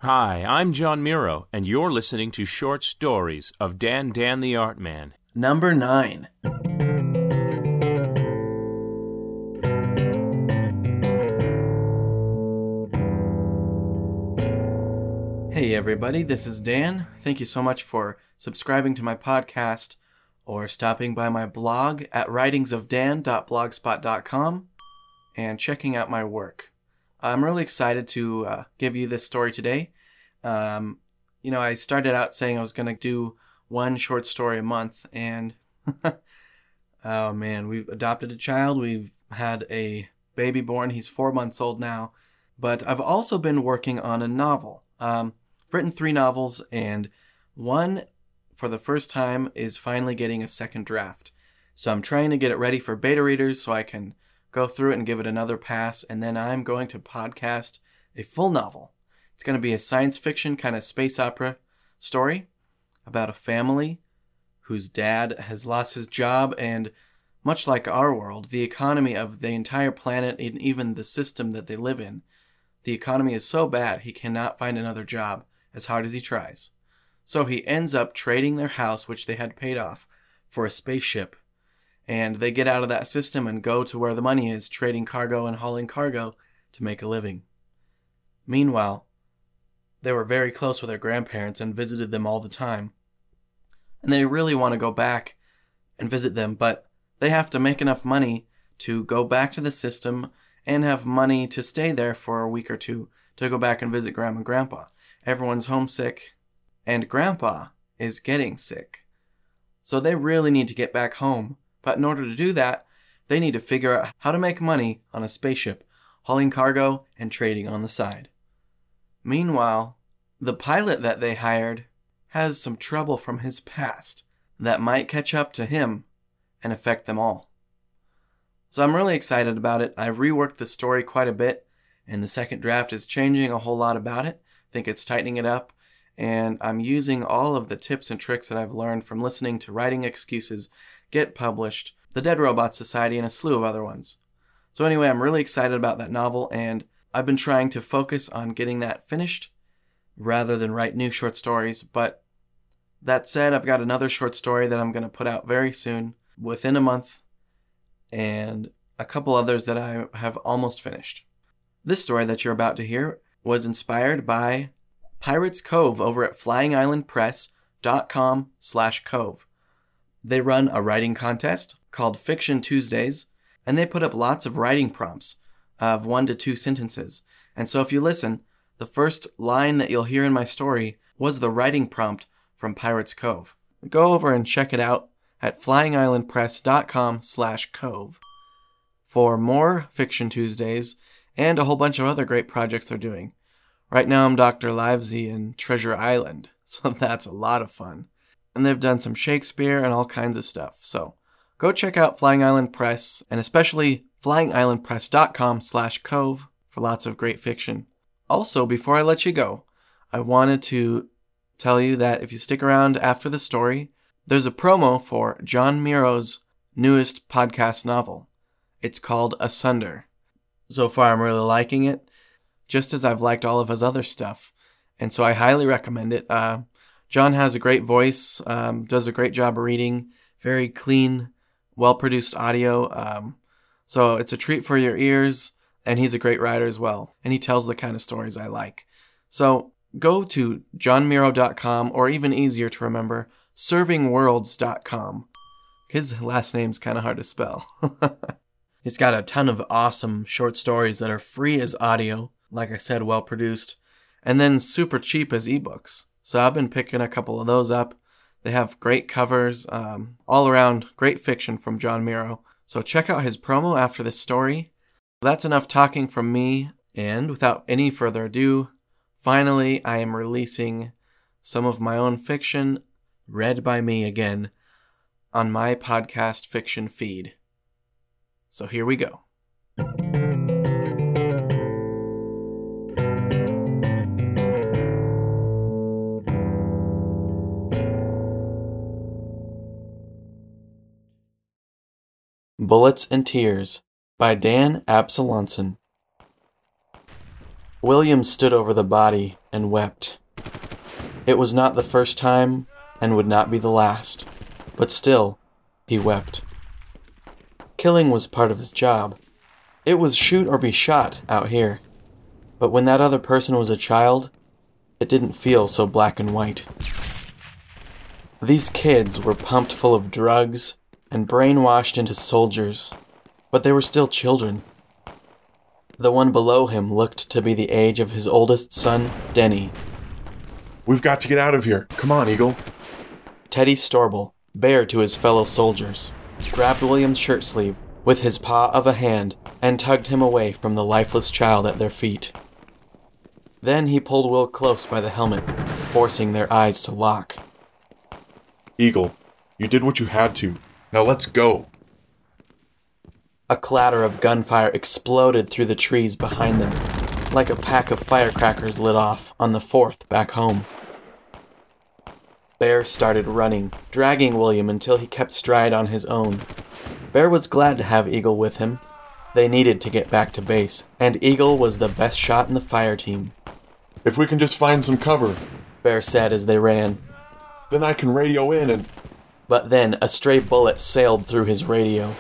Hi, I'm John Miro, and you're listening to Short Stories of Dan the Art Man. Number 9. Hey everybody, this is Dan. Thank you so much for subscribing to my podcast or stopping by my blog at writingsofdan.blogspot.com and checking out my work. I'm really excited to give you this story today. I started out saying I was going to do one short story a month, and oh man, we've adopted a child. We've had a baby born. He's 4 months old now. But I've also been working on a novel. I've written 3 novels, and one, for the first time, is finally getting a second draft. So I'm trying to get it ready for beta readers so I can go through it and give it another pass, and then I'm going to podcast a full novel. It's going to be a science fiction kind of space opera story about a family whose dad has lost his job, and much like our world, the economy of the entire planet and even the system that they live in, the economy is so bad he cannot find another job as hard as he tries. So he ends up trading their house, which they had paid off, for a spaceship. And they get out of that system and go to where the money is, trading cargo and hauling cargo to make a living. Meanwhile, they were very close with their grandparents and visited them all the time. And they really want to go back and visit them, but they have to make enough money to go back to the system and have money to stay there for a week or two to go back and visit Grandma and Grandpa. Everyone's homesick, and Grandpa is getting sick. So they really need to get back home. But in order to do that, they need to figure out how to make money on a spaceship, hauling cargo and trading on the side. Meanwhile, the pilot that they hired has some trouble from his past that might catch up to him and affect them all. So I'm really excited about it. I reworked the story quite a bit, and the second draft is changing a whole lot about it. I think it's tightening it up, and I'm using all of the tips and tricks that I've learned from listening to Writing Excuses Get Published, The Dead Robot Society, and a slew of other ones. So anyway, I'm really excited about that novel, and I've been trying to focus on getting that finished rather than write new short stories. But that said, I've got another short story that I'm going to put out very soon, within a month, and a couple others that I have almost finished. This story that you're about to hear was inspired by Pirates Cove over at flyingislandpress.com/cove. They run a writing contest called Fiction Tuesdays, and they put up lots of writing prompts of 1 to 2 sentences. And so if you listen, the first line that you'll hear in my story was the writing prompt from Pirates Cove. Go over and check it out at flyingislandpress.com/cove for more Fiction Tuesdays and a whole bunch of other great projects they're doing. Right now I'm Dr. Livesey in Treasure Island, so that's a lot of fun. And they've done some Shakespeare and all kinds of stuff. So go check out Flying Island Press, and especially flyingislandpress.com/cove for lots of great fiction. Also, before I let you go, I wanted to tell you that if you stick around after the story, there's a promo for John Miro's newest podcast novel. It's called Asunder. So far, I'm really liking it, just as I've liked all of his other stuff. And so I highly recommend it. John has a great voice, does a great job of reading, very clean, well-produced audio. So it's a treat for your ears, and he's a great writer as well. And he tells the kind of stories I like. So go to johnmiro.com, or even easier to remember, servingworlds.com. His last name's kind of hard to spell. He's got a ton of awesome short stories that are free as audio, like I said, well-produced, and then super cheap as ebooks. So I've been picking a couple of those up. They have great covers, all around great fiction from John Miro. So check out his promo after this story. That's enough talking from me, and without any further ado, finally I am releasing some of my own fiction, read by me again, on my podcast fiction feed. So here we go. Bullets and Tears by Dan Absalonson. William stood over the body, and wept. It was not the first time and would not be the last, but still, he wept. Killing was part of his job. It was shoot or be shot out here. But when that other person was a child, it didn't feel so black and white. These kids were pumped full of drugs and brainwashed into soldiers, but they were still children. The one below him looked to be the age of his oldest son, Denny. We've got to get out of here. Come on, Eagle. Teddy Storble, Bear to his fellow soldiers, grabbed William's shirt sleeve with his paw of a hand and tugged him away from the lifeless child at their feet. Then he pulled Will close by the helmet, forcing their eyes to lock. Eagle, you did what you had to. Now let's go. A clatter of gunfire exploded through the trees behind them, like a pack of firecrackers lit off on the 4th back home. Bear started running, dragging William until he kept stride on his own. Bear was glad to have Eagle with him. They needed to get back to base, and Eagle was the best shot in the fire team. If we can just find some cover, Bear said as they ran. then I can radio in and... But then a stray bullet sailed through his radio.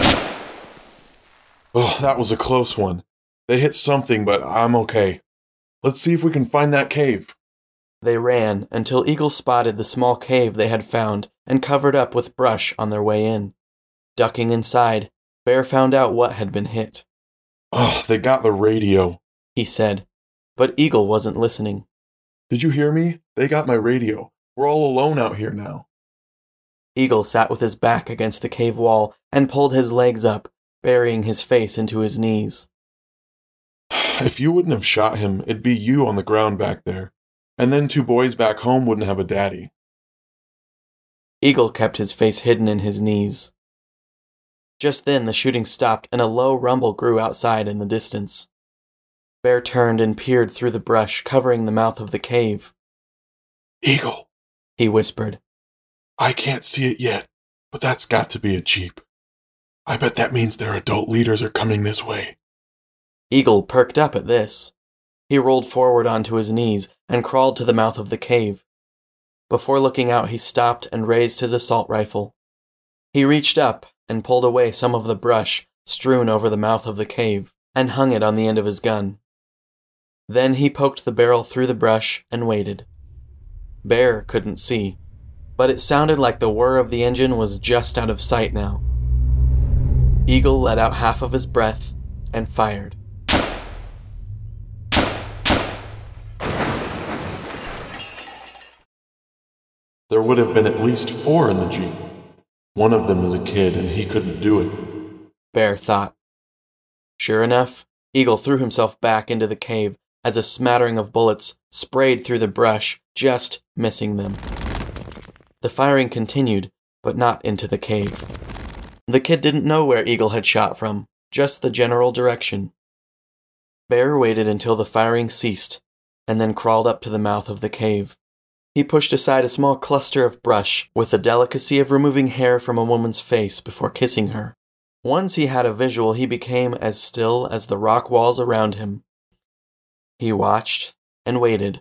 Oh, that was a close one. They hit something, but I'm okay. Let's see if we can find that cave. They ran until Eagle spotted the small cave they had found and covered up with brush on their way in. Ducking inside, Bear found out what had been hit. Oh, they got the radio, he said, but Eagle wasn't listening. Did you hear me? They got my radio. We're all alone out here now. Eagle sat with his back against the cave wall and pulled his legs up, burying his face into his knees. If you wouldn't have shot him, it'd be you on the ground back there. And then 2 boys back home wouldn't have a daddy. Eagle kept his face hidden in his knees. Just then the shooting stopped and a low rumble grew outside in the distance. Bear turned and peered through the brush covering the mouth of the cave. Eagle, he whispered. I can't see it yet, but that's got to be a jeep. I bet that means their adult leaders are coming this way. Eagle perked up at this. He rolled forward onto his knees and crawled to the mouth of the cave. Before looking out, he stopped and raised his assault rifle. He reached up and pulled away some of the brush strewn over the mouth of the cave and hung it on the end of his gun. Then he poked the barrel through the brush and waited. Bear couldn't see, but it sounded like the whir of the engine was just out of sight now. Eagle let out half of his breath and fired. There would have been at least 4 in the jeep. One of them is a kid and he couldn't do it, Bear thought. Sure enough, Eagle threw himself back into the cave as a smattering of bullets sprayed through the brush, just missing them. The firing continued, but not into the cave. The kid didn't know where Eagle had shot from, just the general direction. Bear waited until the firing ceased, and then crawled up to the mouth of the cave. He pushed aside a small cluster of brush with the delicacy of removing hair from a woman's face before kissing her. Once he had a visual, he became as still as the rock walls around him. He watched and waited.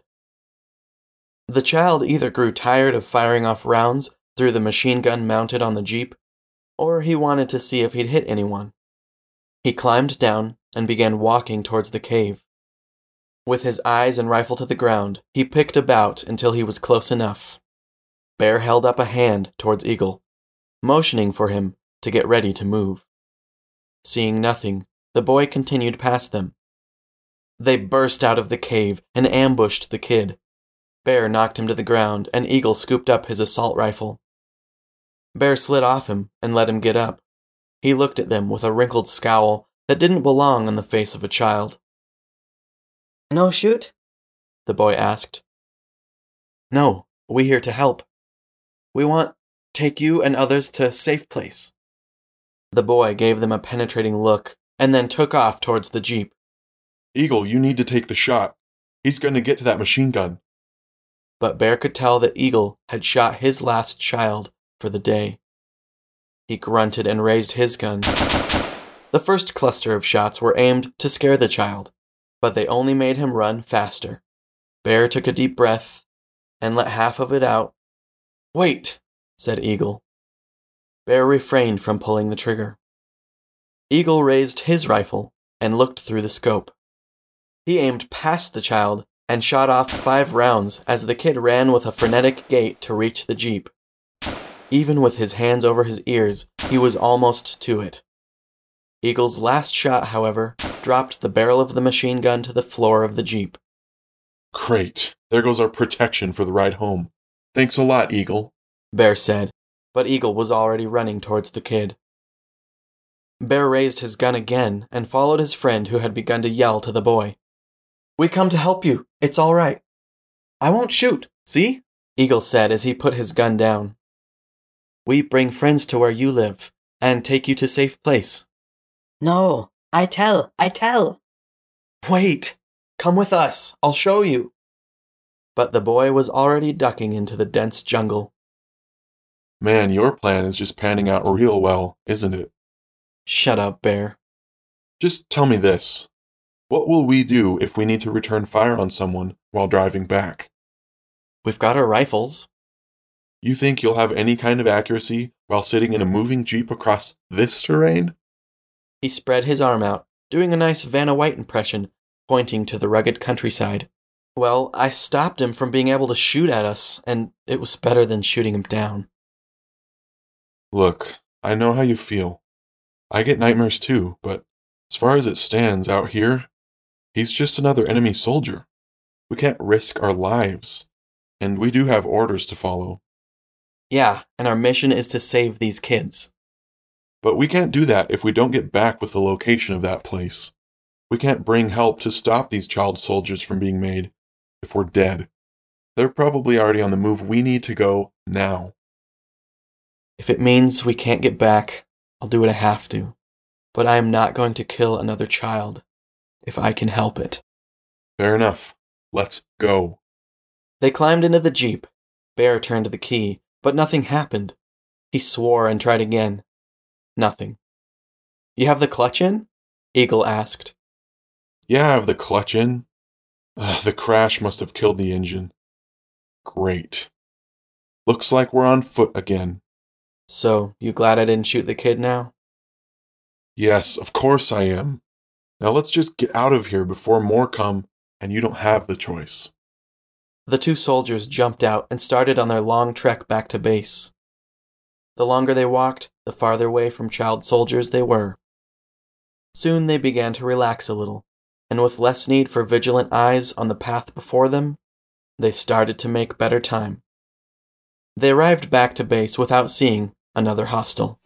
The child either grew tired of firing off rounds through the machine gun mounted on the jeep, or he wanted to see if he'd hit anyone. He climbed down and began walking towards the cave. With his eyes and rifle to the ground, he picked about until he was close enough. Bear held up a hand towards Eagle, motioning for him to get ready to move. Seeing nothing, the boy continued past them. They burst out of the cave and ambushed the kid. Bear knocked him to the ground, and Eagle scooped up his assault rifle. Bear slid off him and let him get up. He looked at them with a wrinkled scowl that didn't belong on the face of a child. No shoot? The boy asked. No, we here to help. We want take you and others to a safe place. The boy gave them a penetrating look and then took off towards the jeep. Eagle, you need to take the shot. He's going to get to that machine gun. But Bear could tell that Eagle had shot his last child for the day. He grunted and raised his gun. The first cluster of shots were aimed to scare the child, but they only made him run faster. Bear took a deep breath and let half of it out. "Wait," said Eagle. Bear refrained from pulling the trigger. Eagle raised his rifle and looked through the scope. He aimed past the child and shot off 5 rounds as the kid ran with a frenetic gait to reach the Jeep. Even with his hands over his ears, he was almost to it. Eagle's last shot, however, dropped the barrel of the machine gun to the floor of the Jeep. Great. There goes our protection for the ride home. Thanks a lot, Eagle, Bear said, but Eagle was already running towards the kid. Bear raised his gun again and followed his friend who had begun to yell to the boy. "We come to help you. It's all right." "I won't shoot, see?" Eagle said as he put his gun down. "We bring friends to where you live and take you to safe place." No, I tell. "Wait! Come with us. I'll show you." But the boy was already ducking into the dense jungle. Man, your plan is just panning out real well, isn't it? Shut up, Bear. Just tell me this. What will we do if we need to return fire on someone while driving back? We've got our rifles. You think you'll have any kind of accuracy while sitting in a moving Jeep across this terrain? He spread his arm out, doing a nice Vanna White impression, pointing to the rugged countryside. Well, I stopped him from being able to shoot at us, and it was better than shooting him down. Look, I know how you feel. I get nightmares too, but as far as it stands out here, he's just another enemy soldier. We can't risk our lives, and we do have orders to follow. Yeah, and our mission is to save these kids. But we can't do that if we don't get back with the location of that place. We can't bring help to stop these child soldiers from being made if we're dead. They're probably already on the move. We need to go now. If it means we can't get back, I'll do what I have to. But I am not going to kill another child, if I can help it. Fair enough. Let's go. They climbed into the Jeep. Bear turned the key, but nothing happened. He swore and tried again. Nothing. "You have the clutch in?" Eagle asked. Yeah, I have the clutch in. The crash must have killed the engine. Great. Looks like we're on foot again. So, you glad I didn't shoot the kid now? Yes, of course I am. Now let's just get out of here before more come and you don't have the choice. The 2 soldiers jumped out and started on their long trek back to base. The longer they walked, the farther away from child soldiers they were. Soon they began to relax a little, and with less need for vigilant eyes on the path before them, they started to make better time. They arrived back to base without seeing another hostile.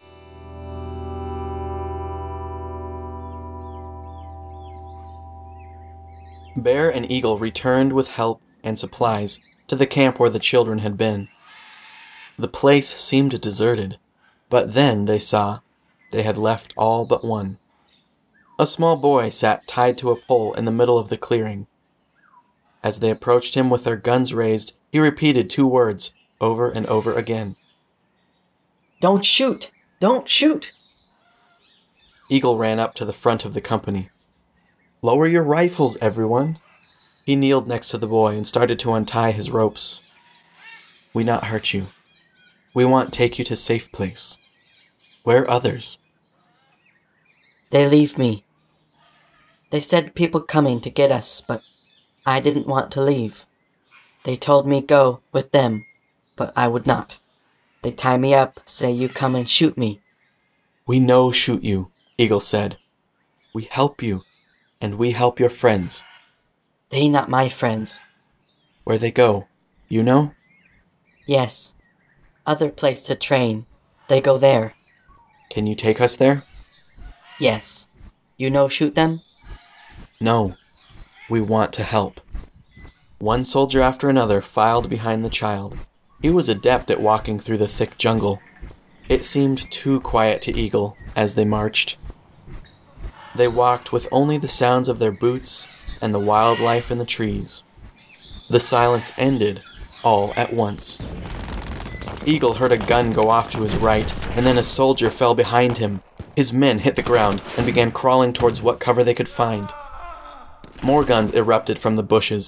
Bear and Eagle returned with help and supplies to the camp where the children had been. The place seemed deserted, but then they saw they had left all but one. A small boy sat tied to a pole in the middle of the clearing. As they approached him with their guns raised, he repeated 2 words over and over again. Don't shoot! Don't shoot! Eagle ran up to the front of the company. "Lower your rifles, everyone." He kneeled next to the boy and started to untie his ropes. "We not hurt you. We want take you to safe place. Where others?" They leave me. They said people coming to get us, but I didn't want to leave. They told me go with them, but I would not. They tie me up, say you come and shoot me. "We no shoot you," Eagle said. "We help you, and we help your friends." They not my friends. "Where they go, you know?" Yes. Other place to train. They go there. "Can you take us there?" Yes. You know shoot them? "No. We want to help." One soldier after another filed behind the child. He was adept at walking through the thick jungle. It seemed too quiet to Eagle as they marched. They walked with only the sounds of their boots and the wildlife in the trees. The silence ended all at once. Eagle heard a gun go off to his right, and then a soldier fell behind him. His men hit the ground and began crawling towards what cover they could find. More guns erupted from the bushes.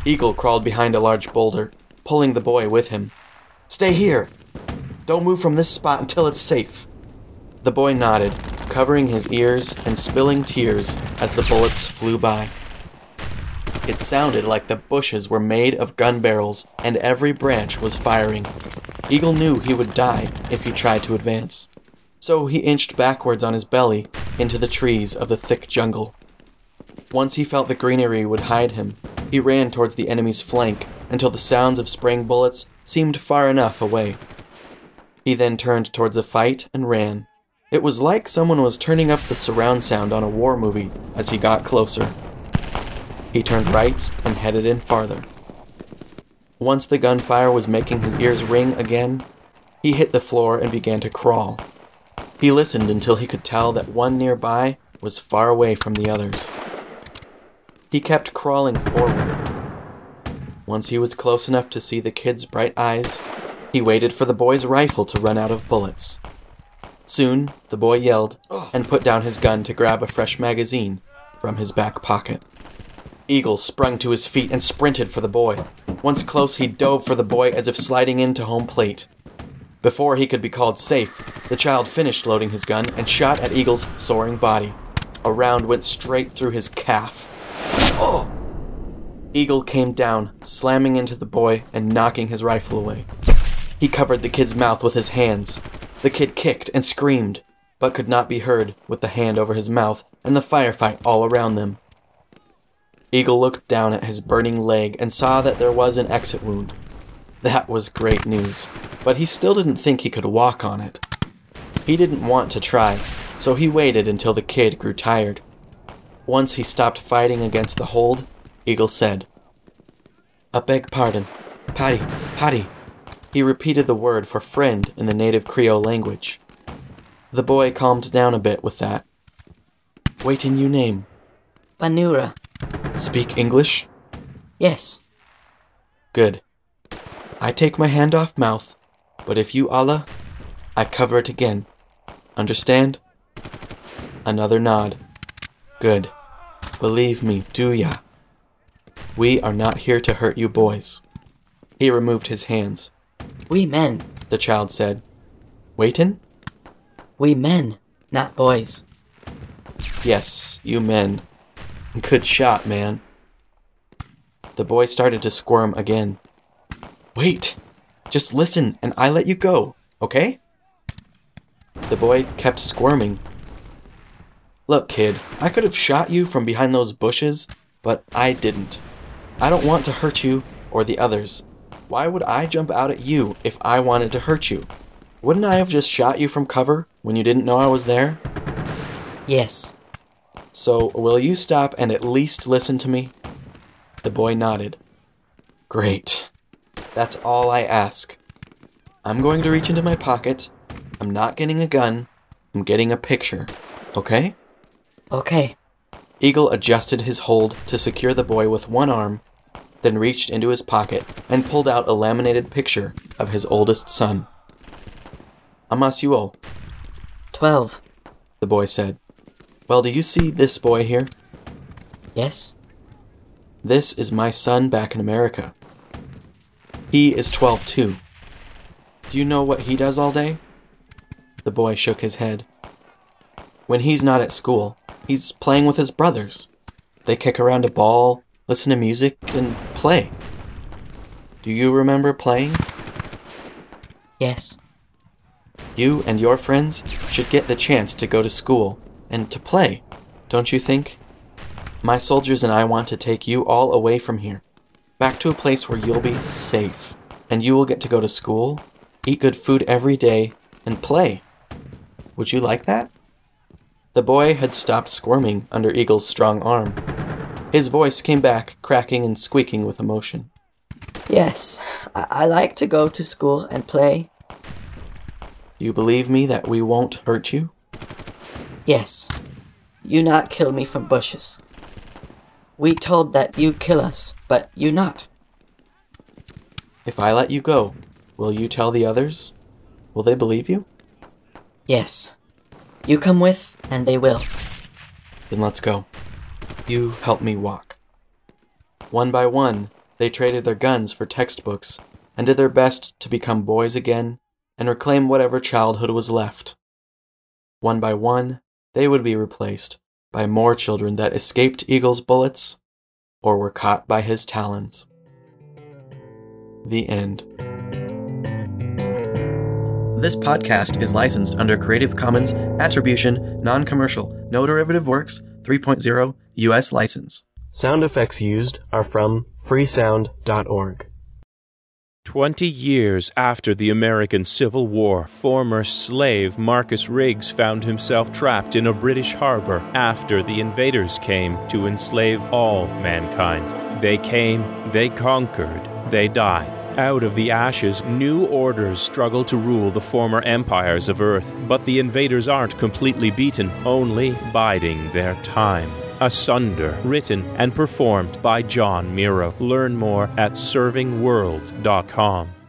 Eagle crawled behind a large boulder, pulling the boy with him. "Stay here! Don't move from this spot until it's safe." The boy nodded, covering his ears and spilling tears as the bullets flew by. It sounded like the bushes were made of gun barrels and every branch was firing. Eagle knew he would die if he tried to advance, so he inched backwards on his belly into the trees of the thick jungle. Once he felt the greenery would hide him, he ran towards the enemy's flank until the sounds of spraying bullets seemed far enough away. He then turned towards the fight and ran. It was like someone was turning up the surround sound on a war movie as he got closer. He turned right and headed in farther. Once the gunfire was making his ears ring again, he hit the floor and began to crawl. He listened until he could tell that one nearby was far away from the others. He kept crawling forward. Once he was close enough to see the kid's bright eyes, he waited for the boy's rifle to run out of bullets. Soon, the boy yelled and put down his gun to grab a fresh magazine from his back pocket. Eagle sprung to his feet and sprinted for the boy. Once close, he dove for the boy as if sliding into home plate. Before he could be called safe, the child finished loading his gun and shot at Eagle's soaring body. A round went straight through his calf. Oh! Eagle came down, slamming into the boy and knocking his rifle away. He covered the kid's mouth with his hands. The kid kicked and screamed, but could not be heard with the hand over his mouth and the firefight all around them. Eagle looked down at his burning leg and saw that there was an exit wound. That was great news, but he still didn't think he could walk on it. He didn't want to try, so he waited until the kid grew tired. Once he stopped fighting against the hold, Eagle said, "I beg pardon. Paddy." He repeated the word for friend in the native Creole language. The boy calmed down a bit with that. "Waitin' you name?" Banura. "Speak English?" Yes. "Good. I take my hand off mouth, but if you Allah, I cover it again. Understand?" Another nod. "Good. Believe me, do ya? We are not here to hurt you boys." He removed his hands. We men. The child said. "Waitin'?" We men, not boys. "Yes, you men. Good shot, man." The boy started to squirm again. "Wait! Just listen and I let you go, okay?" The boy kept squirming. "Look, kid, I could have shot you from behind those bushes, but I didn't. I don't want to hurt you or the others. Why would I jump out at you if I wanted to hurt you? Wouldn't I have just shot you from cover when you didn't know I was there?" Yes. "So, will you stop and at least listen to me?" The boy nodded. "Great. That's all I ask. I'm going to reach into my pocket. I'm not getting a gun. I'm getting a picture. Okay?" Okay. Eagle adjusted his hold to secure the boy with one arm, then reached into his pocket and pulled out a laminated picture of his oldest son. "Amasuo," 12. the boy said. "Well, do you see this boy here? Yes. This is my son back in America. He is 12 too. Do you know what he does all day?" The boy shook his head. "When he's not at school, he's playing with his brothers. They kick around a ball, listen to music, and play. Do you remember playing? Yes. You and your friends should get the chance to go to school and to play, don't you think? My soldiers and I want to take you all away from here, back to a place where you'll be safe, and you will get to go to school, eat good food every day, and play. Would you like that?" The boy had stopped squirming under Eagle's strong arm. His voice came back, cracking and squeaking with emotion. Yes. I like to go to school and play. You believe me that we won't hurt you? Yes. You not kill me from bushes. We told that you kill us, but you not. If I let you go, will you tell the others? Will they believe you? Yes. You come with, and they will. Then let's go. You help me walk. One by one, They traded their guns for textbooks and did their best to become boys again and reclaim whatever childhood was left. One by one, they would be replaced by more children that escaped Eagle's bullets or were caught by his talons. The end. This podcast is licensed under Creative Commons Attribution, Non-Commercial, No Derivative Works 3.0 U.S. license. Sound effects used are from freesound.org. 20 years after the American Civil War, former slave Marcus Riggs found himself trapped in a British harbor after the invaders came to enslave all mankind. They came, they conquered, they died. Out of the ashes, new orders struggle to rule the former empires of Earth, but the invaders aren't completely beaten, only biding their time. Asunder, written and performed by John Miro. Learn more at servingworlds.com.